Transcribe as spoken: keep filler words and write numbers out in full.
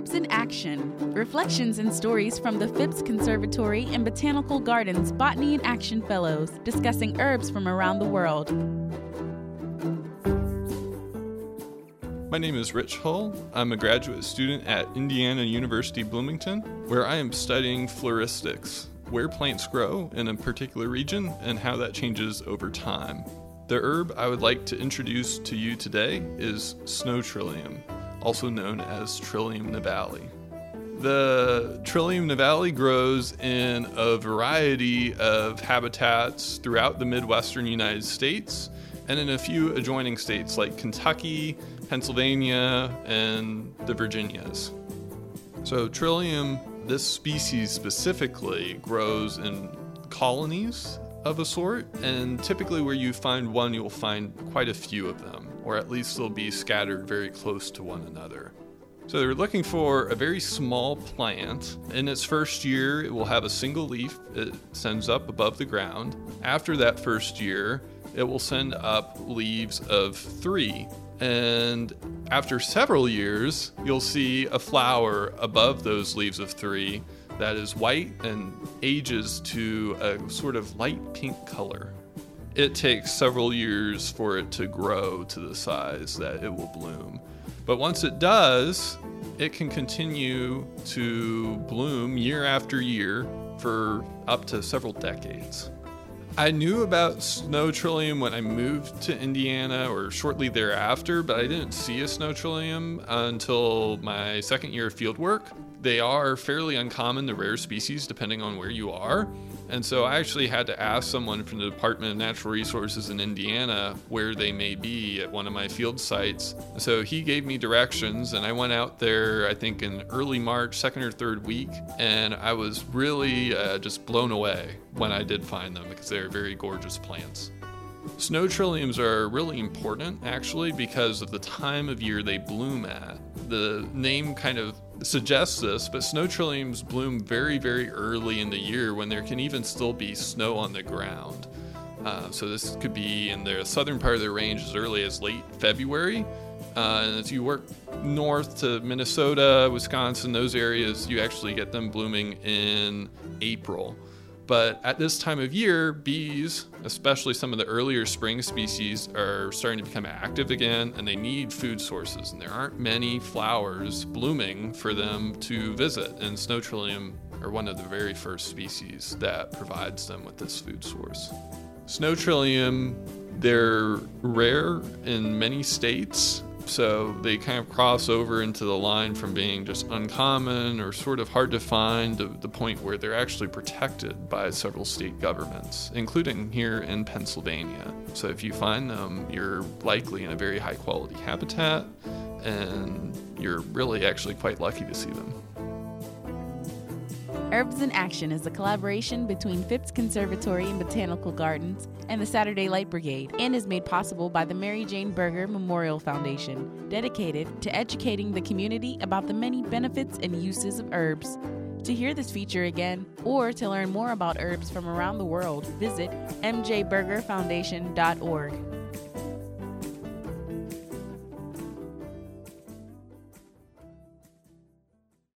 Herbs in Action, reflections and stories from the Phipps Conservatory and Botanical Gardens Botany in Action Fellows, discussing herbs from around the world. My name is Rich Hull. I'm a graduate student at Indiana University Bloomington, where I am studying floristics, where plants grow in a particular region and how that changes over time. The herb I would like to introduce to you today is Snow Trillium, also known as Trillium nivalis. The Trillium nivalis grows in a variety of habitats throughout the Midwestern United States and in a few adjoining states like Kentucky, Pennsylvania, and the Virginias. So Trillium, this species specifically, grows in colonies of a sort, and typically where you find one, you'll find quite a few of them, or at least they'll be scattered very close to one another. So they're looking for a very small plant. In its first year, it will have a single leaf. It sends up above the ground. After that first year, it will send up leaves of three. And after several years, you'll see a flower above those leaves of three that is white and ages to a sort of light pink color. It takes several years for it to grow to the size that it will bloom. But once it does, it can continue to bloom year after year for up to several decades. I knew about Snow Trillium when I moved to Indiana or shortly thereafter, but I didn't see a Snow Trillium until my second year of field work. They are fairly uncommon, the rare species, depending on where you are. And so I actually had to ask someone from the Department of Natural Resources in Indiana where they may be at one of my field sites. So he gave me directions, and I went out there, I think in early March, second or third week, and I was really uh, just blown away when I did find them because they're very gorgeous plants. Snow trilliums are really important, actually, because of the time of year they bloom at. The name kind of suggests this, but snow trilliums bloom very, very early in the year when there can even still be snow on the ground. Uh, so this could be in the southern part of the range as early as late February. Uh, and as you work north to Minnesota, Wisconsin, those areas, you actually get them blooming in April. But at this time of year, bees, especially some of the earlier spring species, are starting to become active again, and they need food sources. And there aren't many flowers blooming for them to visit. And Snow Trillium are one of the very first species that provides them with this food source. Snow Trillium, they're rare in many states. So they kind of cross over into the line from being just uncommon or sort of hard to find to the point where they're actually protected by several state governments, including here in Pennsylvania. So if you find them, you're likely in a very high quality habitat, and you're really actually quite lucky to see them. Herbs in Action is a collaboration between Phipps Conservatory and Botanical Gardens and the Saturday Light Brigade, and is made possible by the Mary Jane Berger Memorial Foundation, dedicated to educating the community about the many benefits and uses of herbs. To hear this feature again, or to learn more about herbs from around the world, visit m j berger foundation dot org.